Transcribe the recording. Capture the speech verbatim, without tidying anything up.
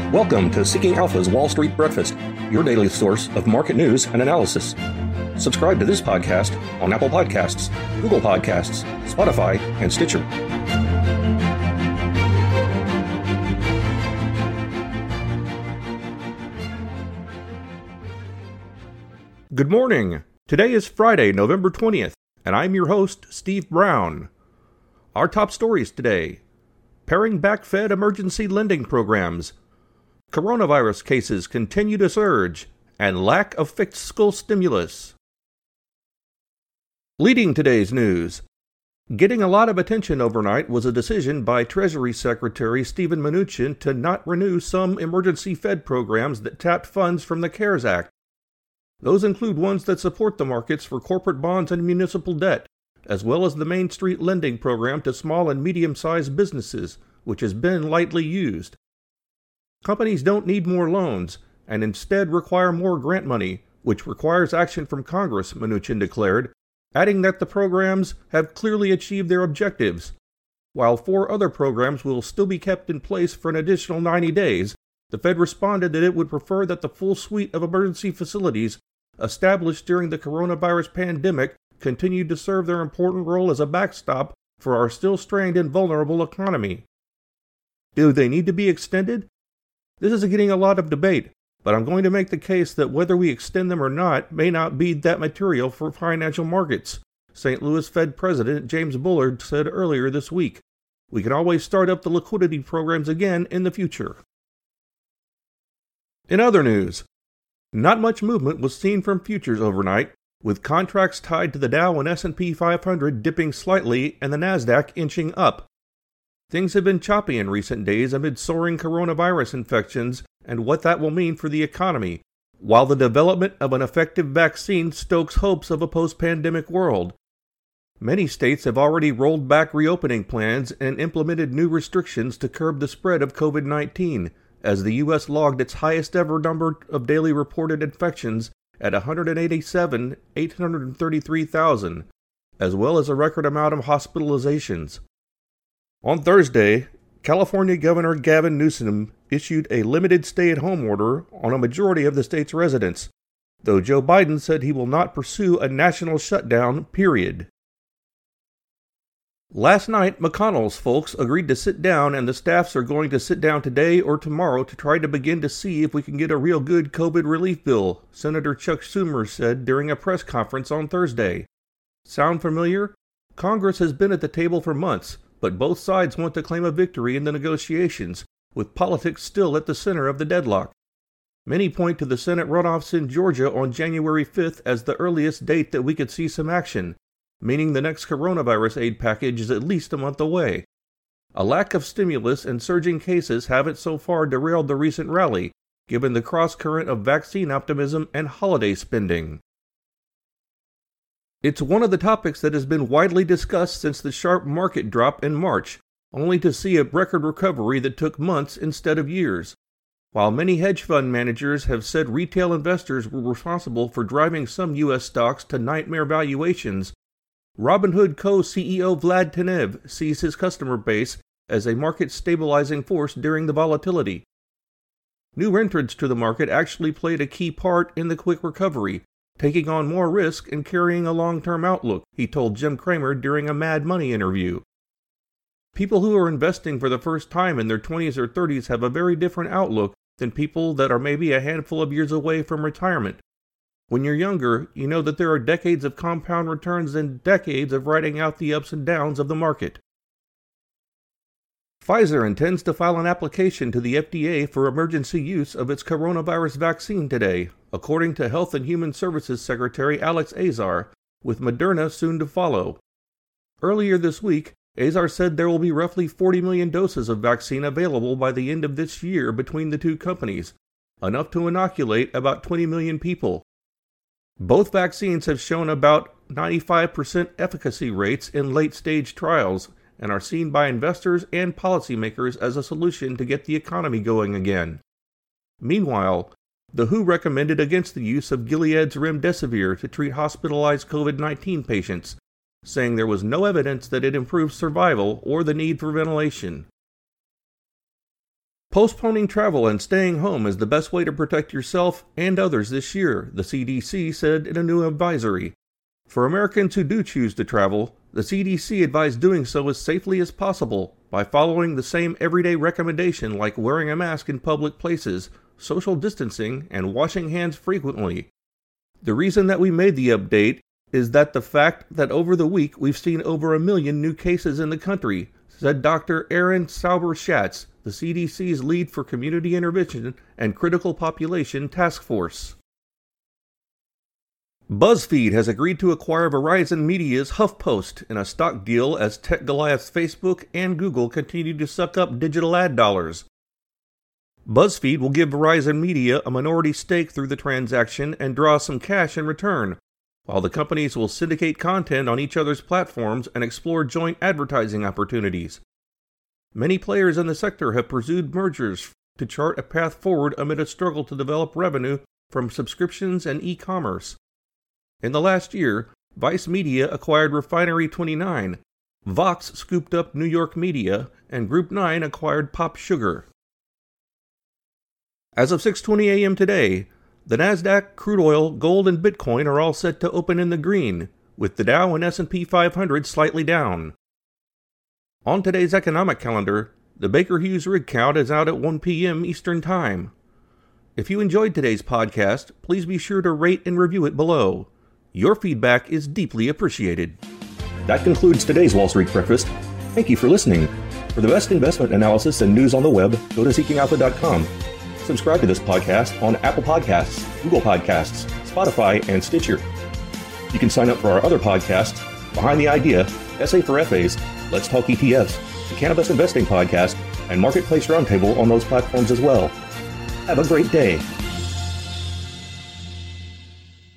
Welcome to Seeking Alpha's Wall Street Breakfast, your daily source of market news and analysis. Subscribe to this podcast on Apple Podcasts, Google Podcasts, Spotify, and Stitcher. Good morning. Today is Friday, November twentieth, and I'm your host, Steve Brown. Our top stories today: paring back Fed emergency lending programs, coronavirus cases continue to surge, and lack of fiscal stimulus. Leading today's news, getting a lot of attention overnight was a decision by Treasury Secretary Steven Mnuchin to not renew some emergency Fed programs that tapped funds from the CARES Act. Those include ones that support the markets for corporate bonds and municipal debt, as well as the Main Street lending program to small and medium-sized businesses, which has been lightly used. Companies don't need more loans, and instead require more grant money, which requires action from Congress, Mnuchin declared, adding that the programs have clearly achieved their objectives. While four other programs will still be kept in place for an additional ninety days, the Fed responded that it would prefer that the full suite of emergency facilities established during the coronavirus pandemic continued to serve their important role as a backstop for our still strained and vulnerable economy. Do they need to be extended? This is getting a lot of debate, but I'm going to make the case that whether we extend them or not may not be that material for financial markets, Saint Louis Fed President James Bullard said earlier this week. We can always start up the liquidity programs again in the future. In other news, not much movement was seen from futures overnight, with contracts tied to the Dow and S and P five hundred dipping slightly and the Nasdaq inching up. Things have been choppy in recent days amid soaring coronavirus infections and what that will mean for the economy, while the development of an effective vaccine stokes hopes of a post-pandemic world. Many states have already rolled back reopening plans and implemented new restrictions to curb the spread of covid nineteen, as the U S logged its highest ever number of daily reported infections at one hundred eighty-seven thousand eight hundred thirty-three, as well as a record amount of hospitalizations. On Thursday, California Governor Gavin Newsom issued a limited stay-at-home order on a majority of the state's residents, though Joe Biden said he will not pursue a national shutdown, period. Last night, McConnell's folks agreed to sit down, and the staffs are going to sit down today or tomorrow to try to begin to see if we can get a real good COVID relief bill, Senator Chuck Schumer said during a press conference on Thursday. Sound familiar? Congress has been at the table for months, but both sides want to claim a victory in the negotiations, with politics still at the center of the deadlock. Many point to the Senate runoffs in Georgia on January fifth as the earliest date that we could see some action, meaning the next coronavirus aid package is at least a month away. A lack of stimulus and surging cases haven't so far derailed the recent rally, given the cross-current of vaccine optimism and holiday spending. It's one of the topics that has been widely discussed since the sharp market drop in March, only to see a record recovery that took months instead of years. While many hedge fund managers have said retail investors were responsible for driving some U S stocks to nightmare valuations, Robinhood co-C E O Vlad Tenev sees his customer base as a market-stabilizing force during the volatility. New entrants to the market actually played a key part in the quick recovery, taking on more risk and carrying a long-term outlook, he told Jim Cramer during a Mad Money interview. People who are investing for the first time in their twenties or thirties have a very different outlook than people that are maybe a handful of years away from retirement. When you're younger, you know that there are decades of compound returns and decades of riding out the ups and downs of the market. Pfizer intends to file an application to the F D A for emergency use of its coronavirus vaccine today, according to Health and Human Services Secretary Alex Azar, with Moderna soon to follow. Earlier this week, Azar said there will be roughly forty million doses of vaccine available by the end of this year between the two companies, enough to inoculate about twenty million people. Both vaccines have shown about ninety-five percent efficacy rates in late-stage trials and are seen by investors and policymakers as a solution to get the economy going again. Meanwhile, the W H O recommended against the use of Gilead's remdesivir to treat hospitalized covid nineteen patients, saying there was no evidence that it improved survival or the need for ventilation. Postponing travel and staying home is the best way to protect yourself and others this year, the C D C said in a new advisory. For Americans who do choose to travel, the C D C advised doing so as safely as possible by following the same everyday recommendation like wearing a mask in public places, social distancing, and washing hands frequently. The reason that we made the update is that the fact that over the week we've seen over a million new cases in the country, said Doctor Aaron Sauber-Schatz, the C D C's lead for Community Intervention and Critical Population Task Force. BuzzFeed has agreed to acquire Verizon Media's HuffPost in a stock deal as Tech Goliath's Facebook and Google continue to suck up digital ad dollars. BuzzFeed will give Verizon Media a minority stake through the transaction and draw some cash in return, while the companies will syndicate content on each other's platforms and explore joint advertising opportunities. Many players in the sector have pursued mergers to chart a path forward amid a struggle to develop revenue from subscriptions and e-commerce. In the last year, Vice Media acquired Refinery twenty-nine, Vox scooped up New York Media, and Group nine acquired Pop Sugar. As of six twenty a.m. today, the Nasdaq, crude oil, gold, and Bitcoin are all set to open in the green, with the Dow and S and P five hundred slightly down. On today's economic calendar, the Baker Hughes rig count is out at one p.m. Eastern Time. If you enjoyed today's podcast, please be sure to rate and review it below. Your feedback is deeply appreciated. That concludes today's Wall Street Breakfast. Thank you for listening. For the best investment analysis and news on the web, go to seeking alpha dot com. Subscribe to this podcast on Apple Podcasts, Google Podcasts, Spotify, and Stitcher. You can sign up for our other podcasts, Behind the Idea, S A for F As, Let's Talk E T Fs, the Cannabis Investing Podcast, and Marketplace Roundtable on those platforms as well. Have a great day.